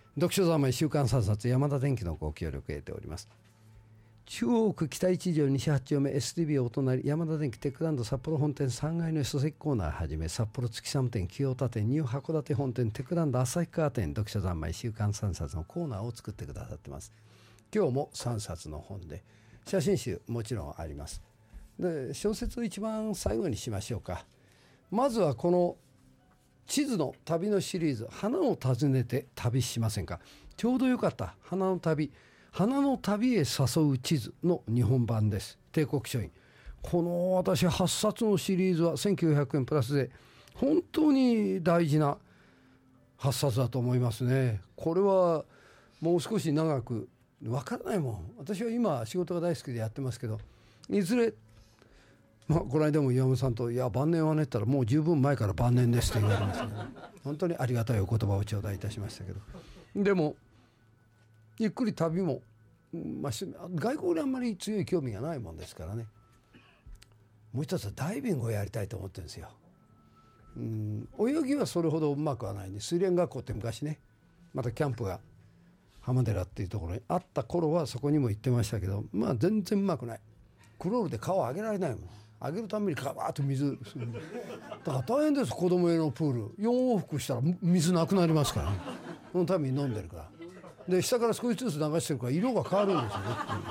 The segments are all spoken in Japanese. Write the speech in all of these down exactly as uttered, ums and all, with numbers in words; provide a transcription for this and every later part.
読書三昧週刊さんさつ山田電機のご協力を得ております。中央区北一条西八丁目 エスティービー お隣山田電機テックランド札幌本店さんがいの書籍コーナーはじめ札幌月寒店清田店ニュー函館本店テックランド旭川店読書三昧週刊さんさつのコーナーを作ってくださってます。今日もさんさつの本で写真集もちろんあります。で小説を一番最後にしましょうか。まずはこの地図の旅のシリーズ花を訪ねて旅しませんか。ちょうどよかった。花の旅花の旅へ誘う地図の日本版です。帝国書院。この私はっさつのシリーズはせんきゅうひゃくえんプラスで本当に大事なはっさつだと思いますね。これはもう少し長くわからないもん。私は今仕事が大好きでやってますけど、いずれ、まあ、この間も岩本さんといや晩年はねって言ったらもう十分前から晩年ですと言われましたね。本当にありがたいお言葉を頂戴いたしましたけど、でもゆっくり旅も、まあ、外国にあんまり強い興味がないもんですからね。もう一つはダイビングをやりたいと思ってるんですよ。うん泳ぎはそれほどうまくはないんで、水練学校って昔ねまたキャンプが浜寺っていうところにあった頃はそこにも行ってましたけど、まあ全然うまくない。クロールで川を上げられないもん。上げるためにガバーッと水だから大変です。子供用のプールよん往復したら水なくなりますからね。そのために飲んでるからで下から少しずつ流してるから色が変わるんですよね。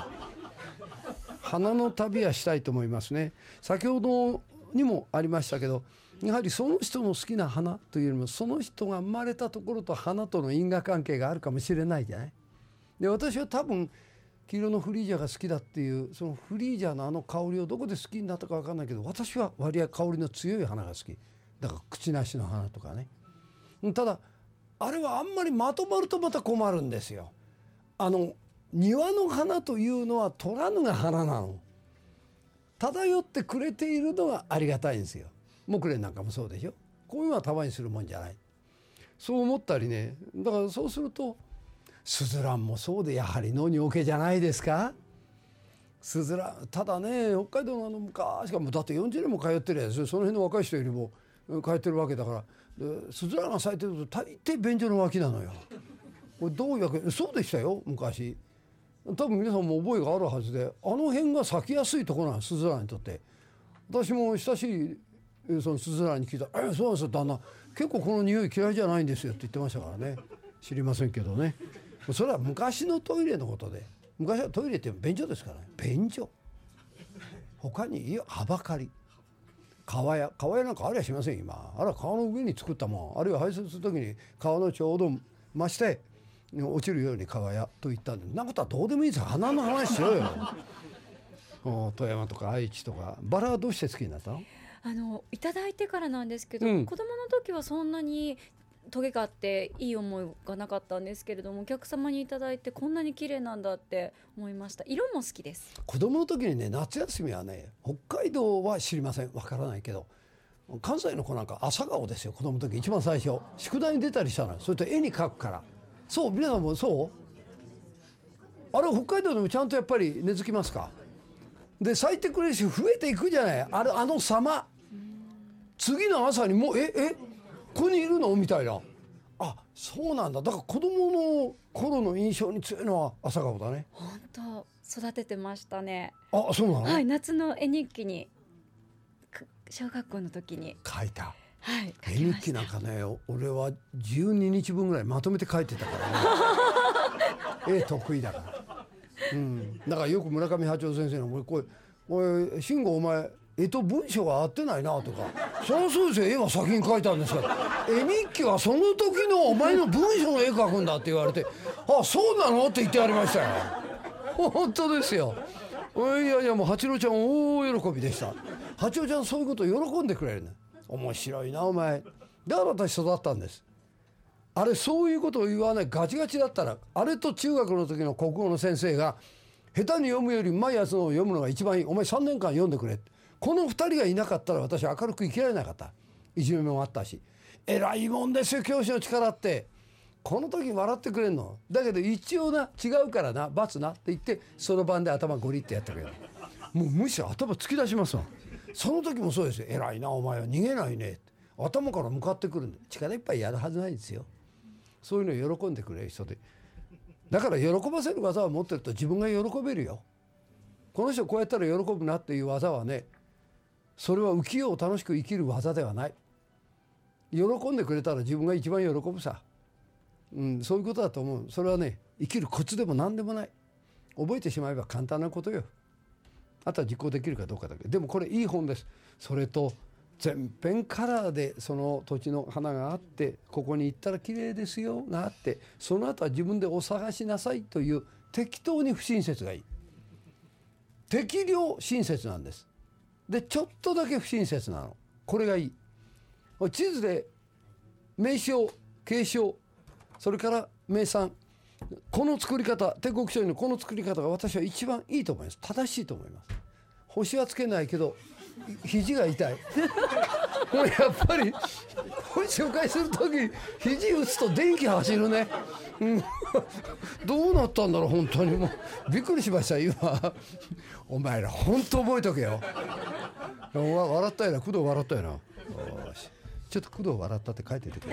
花の旅はしたいと思いますね。先ほどにもありましたけど、やはりその人の好きな花というよりもその人が生まれたところと花との因果関係があるかもしれないじゃない。で私は多分黄色のフリージャが好きだっていうそのフリージャのあの香りをどこで好きになったか分かんないけど、私は割合香りの強い花が好きだから口なしの花とかね。ただあれはあんまりまとまるとまた困るんですよ。あの庭の花というのは取らぬが花なの。漂ってくれているのがありがたいんですよ。木蓮なんかもそうでしょ。こういうのは束にするもんじゃない。そう思ったりね。だからそうするとスズランもそうでやはり野におけじゃないですか。スズランただね北海道のあの昔からもうだってよんじゅうねんも通ってるやつ、その辺の若い人よりも通ってるわけだから、スズランが咲いてると大抵便所の脇なのよ。これどういうわけそうでしたよ昔。多分皆さんも覚えがあるはずで、あの辺が咲きやすいところなんです、スズランにとって。私も親しいそのスズランに聞いたら「えそうなんですよ旦那、結構この匂い嫌いじゃないんですよ」って言ってましたからね。知りませんけどね。それは昔のトイレのことで、昔はトイレって便所ですからね。便所他にいやはばかり川屋川屋なんかありゃしません今。あれは川の上に作ったもん、あるいは排水する時に川のちょうど真下へ落ちるように川屋と言ったんで、なことはどうでもいいですよ。花の話しろよ。富山とか愛知とか。バラはどうして好きになったの？ あのいただいてからなんですけど、 うん、 子供の時はそんなにトゲがあっていい思いがなかったんですけれども、お客様にいただいてこんなに綺麗なんだって思いました。色も好きです。 子供の時にね、夏休みはね、北海道は知りません、わからないけど関西の子なんか朝顔ですよ。子供の時一番最初宿題に出たりしたの。それと絵に描くから。そう皆さんもそう？あれ北海道でもちゃんとやっぱり根付きますか？で咲いてくれるし増えていくじゃない。あれあの様、次の朝にもうええここにいるのみたいな。あそうなんだ。だから子供の頃の印象に強いのは朝顔だね。 本当育ててましたね。 あそうなの？ はい、夏の絵日記に小学校の時に書いた。 はい、 絵日記なんかね、俺はじゅうににちぶんぐらいまとめて書いてたからね。絵得意だから、うん、だからよく村上八郎先生の「これこれ慎吾お前絵と文章が合ってないな」とか「そりゃそうですよ、絵は先に描いたんですから絵日記はその時のお前の文章の絵描くんだ」って言われて「あそうなの?」って言ってやりましたよ。本当ですよ。いやいやもう八郎ちゃん大喜びでした。八郎ちゃんそういうことを喜んでくれるね。面白いなお前。だから私育ったんです。あれそういうことを言わないガチガチだったら、あれと中学の時の国語の先生が下手に読むよりうまいやつを読むのが一番いい、お前さんねんかん読んでくれって、このふたりがいなかったら私明るく生きられなかった。いじめもあったし。偉いもんですよ教師の力って。この時笑ってくれんのだけど一応な違うからな罰なって言ってその晩で頭ゴリってやってくれる。もうむしろ頭突き出しますわ。その時もそうですよ。偉いなお前は逃げないねって頭から向かってくるんで力いっぱいやるはずないですよ。 そういうのを喜んでくれる人で、だから喜ばせる技を持ってると自分が喜べるよ。この人こうやったら喜ぶなっていう技はね、それは浮世を楽しく生きる技ではない。喜んでくれたら自分が一番喜ぶさ、うん、そういうことだと思う。それはね、生きるコツでも何でもない。覚えてしまえば簡単なことよ。あとは実行できるかどうかだけ。でもこれいい本です。それと全編カラーでその土地の花があって、ここに行ったら綺麗ですよがあって、その後は自分でお探しなさいという、適当に不親切がいい。適量親切なんです。でちょっとだけ不親切なの、これがいい。地図で名称景勝、それから名産、この作り方、帝国書院のこの作り方が私は一番いいと思います。正しいと思います。星はつけないけど肘が痛いもうやっぱり紹介するとき肘打つと電気走るね、うん、どうなったんだろう本当に。もうびっくりしました今お前ら本当覚えとけよ。笑ったよな、工藤笑ったよな。よし、ちょっと工藤笑ったって書いててくれ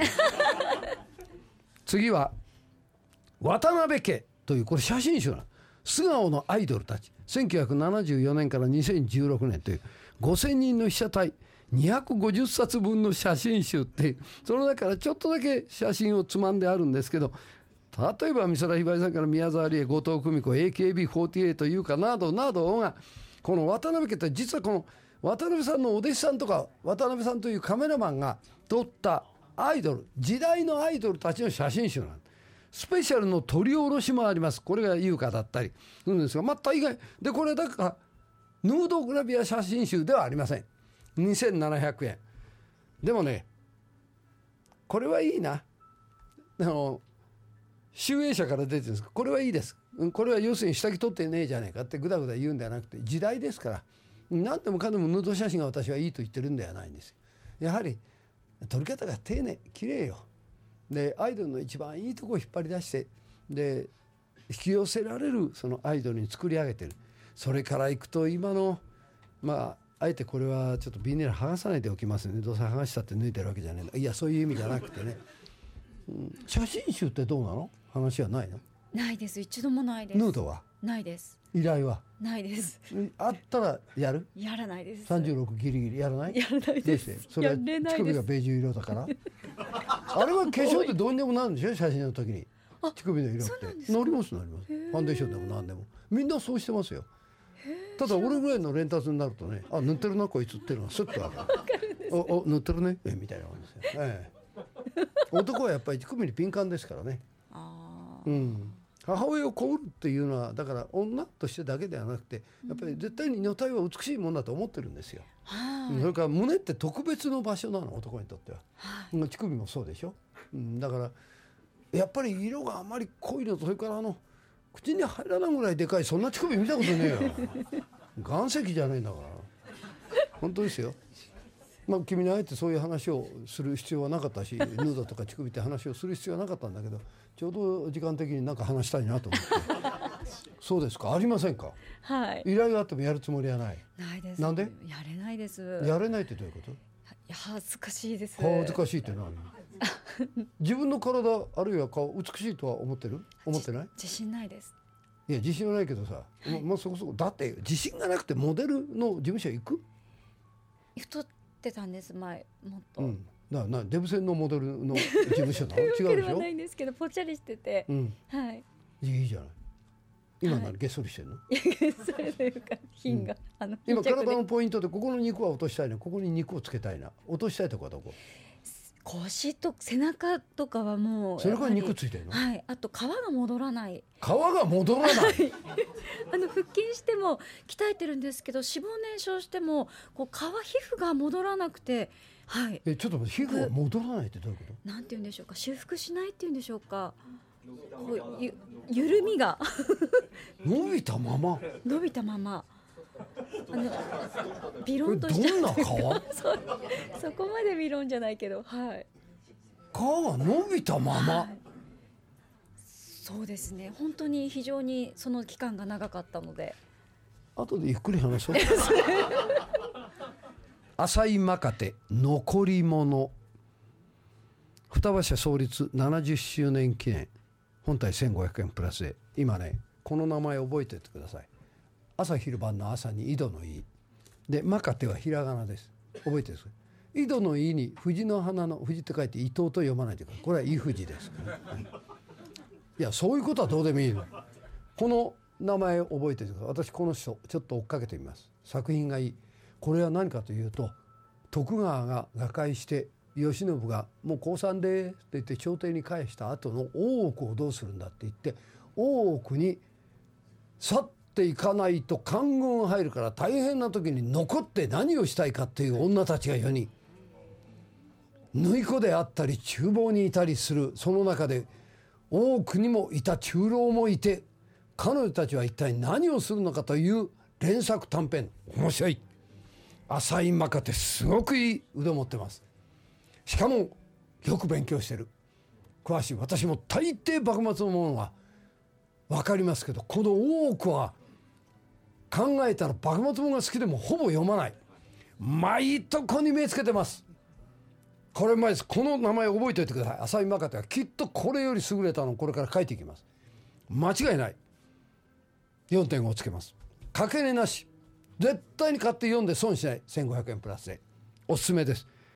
次は渡辺家という、これ写真集なの。素顔のアイドルたち、せんきゅうひゃくななじゅうよねんからにせんじゅうろくねんというごせんにんの被写体にひゃくごじゅっさつぶんの写真集っていう、その中からちょっとだけ写真をつまんであるんですけど、例えば美空ひばりさんから宮沢りえ、後藤久美子、 エーケービーフォーティーエイト いうかなどなどが、この渡辺家って実はこの渡辺さんのお弟子さんとか渡辺さんというカメラマンが撮ったアイドル、時代のアイドルたちの写真集なんです。スペシャルの撮り下ろしもあります。これが優香だったりするんですが、また意外で、これだからヌードグラビア写真集ではありません。にせんななひゃくえんでもね、これはいいな。あの集英社から出てるんですが、これはいいです。これは要するに下着撮ってねえじゃねえかってぐだぐだ言うんではなくて、時代ですから、何でもかんでもヌード写真が私はいいと言ってるんではないんですよ。やはり撮り方が丁寧、綺麗よ。でアイドルの一番いいとこを引っ張り出して、で引き寄せられるそのアイドルに作り上げてる。それからいくと今の、まああえてこれはちょっとビニール剥がさないでおきますね。どうせ剥がしたって抜いてるわけじゃないの。いやそういう意味じゃなくてね、うん、写真集ってどうなの？話はないの？ ないです。一度もないです。 ヌードはないです。 依頼はないです。 あったらやる？ やらないです。 さんじゅうろくギリギリやらない？ やらないです。 どうして？それは乳首がベージュ色だからあれは化粧ってどうにでもなるんでしょ、写真の時に。乳首の色ってなりますなります。ファンデーションでも何でもみんなそうしてますよ。ただ俺ぐらいの連達になるとね、あ塗ってるなこいつっていうのがスッとわかる。おお塗ってるねえみたいな感じですよ、ええ、男はやっぱり乳首に敏感ですからね。あ、うん、母親をこうるっていうのはだから女としてだけではなくて、やっぱり絶対に女体は美しいものだと思ってるんですよ。それから胸って特別の場所なの、男にとっては。乳首もそうでしょ、うん、だからやっぱり色があまり濃いのと、それからあの口に入らないぐらいでかいそんな乳首見たことねえよ岩石じゃないんだから本当ですよ。まあ君にあえてそういう話をする必要はなかったし、ヌードとか乳首って話をする必要はなかったんだけど、ちょうど時間的になんか話したいなと思ってそうですか、ありませんか？ はい、 依頼があってもやるつもりはない？ ないです。 なんで？ やれないです。 やれないってどういうこと？ いや恥ずかしいです。 恥ずかしいって何？自分の体あるいは顔美しいとは思ってる？思ってない？ 自信ないです。 いや自信はないけどさ、はい、まあそこそこだって自信がなくてモデルの事務所行く？ 太ってたんです前もっと、 うん、ななデブ戦のモデルの事務所なの？違うでしょ？ ではないんですけどぽっちゃりしてて、うん、はい。 いいじゃない。今ならげっそりしてるの？ げっそりというか品が、うん、あの今体のポイントでここの肉は落としたいな、ここに肉をつけたいな、落としたいとこはどこ？ 腰と背中とかはもう背中に肉ついてるの？ はい。あと皮が戻らない。 皮が戻らない。 あの腹筋しても鍛えてるんですけど、脂肪燃焼してもこう皮皮膚が戻らなくて、はい。 えちょっと待って、皮膚が戻らないってどういうこと？ なんて言うんでしょうか、修復しないって言うんでしょうか。こうゆ緩みが伸びたまま。 伸びたまま。あのビロンとしてどんな皮？ そ, そこまでビロンじゃないけど、はい。 皮が伸びたまま、はい、 そうですね。本当に非常にその期間が長かったので、 後でゆっくり話そう。浅井マカテ残り物。 双葉社創立ななじゅっしゅうねん記念、本体せんごひゃくえんプラスで、今ねこの名前覚えておいてください。朝昼晩の朝に井戸の井で、マカテはひらがなです。覚えてるんですか。井戸の井に藤の花の藤って書いて伊藤と読まないでください。これは井藤です、ね、いやそういうことはどうでもいいの。この名前を覚えておいてください。私この人ちょっと追っかけてみます。作品がいい。これは何かというと、徳川が瓦解して慶喜がもう降参でって言って朝廷に返した後の大奥をどうするんだって言って、大奥に去っていかないと官軍が入るから大変な時に残って何をしたいかっていう女たちがよにん、縫い子であったり厨房にいたりする。その中で大奥にもいた中老もいて、彼女たちは一体何をするのかという連作短編。面白い。浅井マカテすごくいい腕を持ってます。しかもよく勉強してる、詳しい。私も大抵幕末のものは分かりますけど、この大奥は考えたら幕末ものが好きでもほぼ読まない。毎とこに目つけてます。これ前です。この名前覚えておいてください。浅井マカテはきっとこれより優れたのをこれから書いていきます。間違いない。よんてんご つけます。かけ値なし。絶対に買って読んで損しない。せんごひゃくえんプラスでおすすめです。